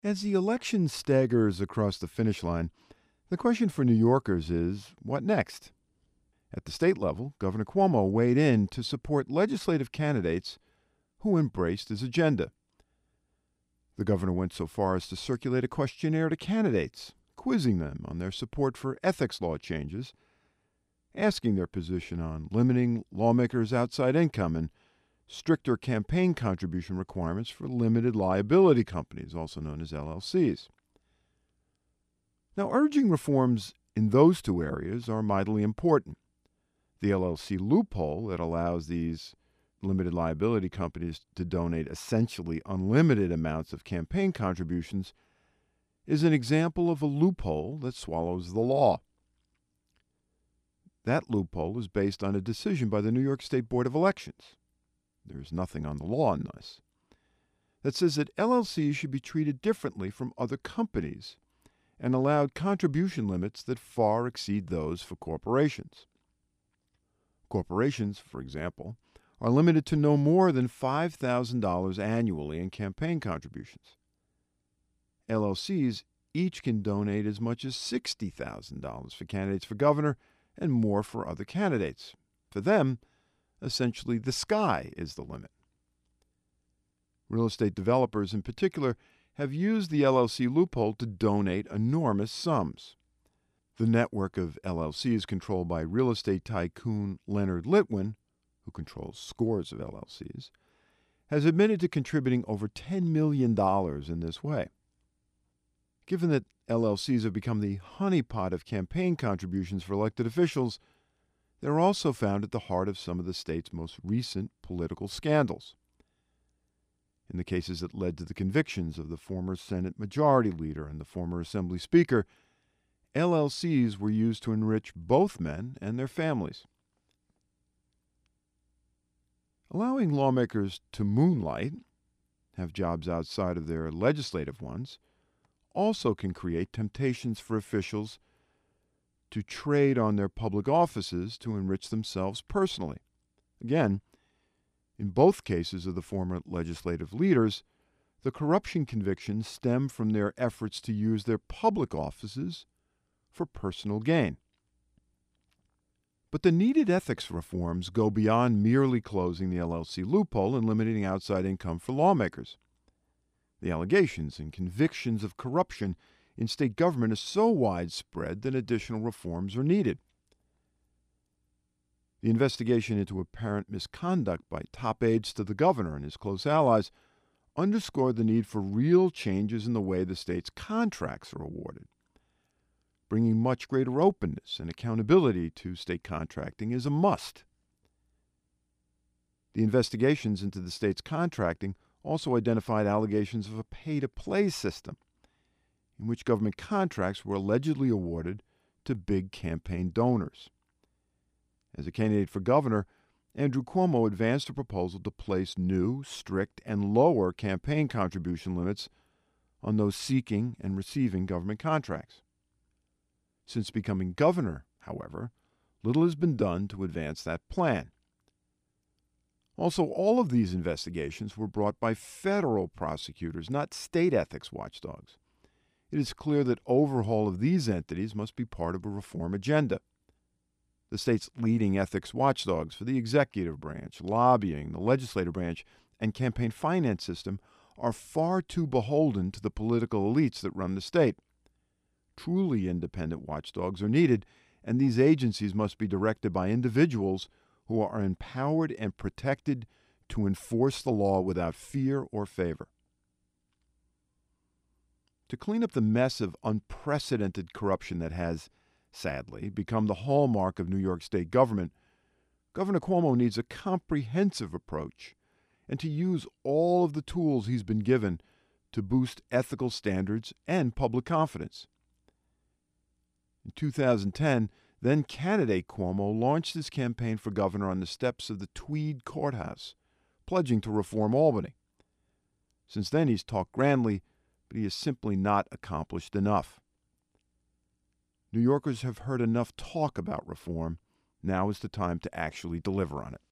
As the election staggers across the finish line, the question for New Yorkers is what next? At the state level, Governor Cuomo weighed in to support legislative candidates who embraced his agenda. The governor went so far as to circulate a questionnaire to candidates, quizzing them on their support for ethics law changes, asking their position on limiting lawmakers' outside income and stricter campaign contribution requirements for limited liability companies, also known as LLCs. Now, urging reforms in those two areas are mightily important. The LLC loophole that allows these limited liability companies to donate essentially unlimited amounts of campaign contributions is an example of a loophole that swallows the law. That loophole is based on a decision by the New York State Board of Elections. There is nothing on the law in this that says that LLCs should be treated differently from other companies and allowed contribution limits that far exceed those for corporations. Corporations, for example, are limited to no more than $5,000 annually in campaign contributions. LLCs each can donate as much as $60,000 for candidates for governor and more for other candidates. For them, essentially the sky is the limit. Real estate developers in particular have used the LLC loophole to donate enormous sums. The network of LLCs controlled by real estate tycoon Leonard Litwin, who controls scores of LLCs, has admitted to contributing over $10 million in this way. Given that LLCs have become the honeypot of campaign contributions for elected officials, they're also found at the heart of some of the state's most recent political scandals. In the cases that led to the convictions of the former Senate Majority Leader and the former Assembly Speaker, LLCs were used to enrich both men and their families. Allowing lawmakers to moonlight, have jobs outside of their legislative ones, also can create temptations for officials to trade on their public offices to enrich themselves personally. Again, in both cases of the former legislative leaders, the corruption convictions stem from their efforts to use their public offices for personal gain. But the needed ethics reforms go beyond merely closing the LLC loophole and limiting outside income for lawmakers. The allegations and convictions of corruption in state government are so widespread that additional reforms are needed. The investigation into apparent misconduct by top aides to the governor and his close allies underscored the need for real changes in the way the state's contracts are awarded. Bringing much greater openness and accountability to state contracting is a must. The investigations into the state's contracting also identified allegations of a pay-to-play system in which government contracts were allegedly awarded to big campaign donors. As a candidate for governor, Andrew Cuomo advanced a proposal to place new, strict, and lower campaign contribution limits on those seeking and receiving government contracts. Since becoming governor, however, little has been done to advance that plan. Also, all of these investigations were brought by federal prosecutors, not state ethics watchdogs. It is clear that overhaul of these entities must be part of a reform agenda. The state's leading ethics watchdogs for the executive branch, lobbying, the legislative branch, and campaign finance system are far too beholden to the political elites that run the state. Truly independent watchdogs are needed, and these agencies must be directed by individuals who are empowered and protected to enforce the law without fear or favor. To clean up the mess of unprecedented corruption that has, sadly, become the hallmark of New York State government, Governor Cuomo needs a comprehensive approach and to use all of the tools he's been given to boost ethical standards and public confidence. In 2010, then-candidate Cuomo launched his campaign for governor on the steps of the Tweed Courthouse, pledging to reform Albany. Since then, he's talked grandly, but he has simply not accomplished enough. New Yorkers have heard enough talk about reform. Now is the time to actually deliver on it.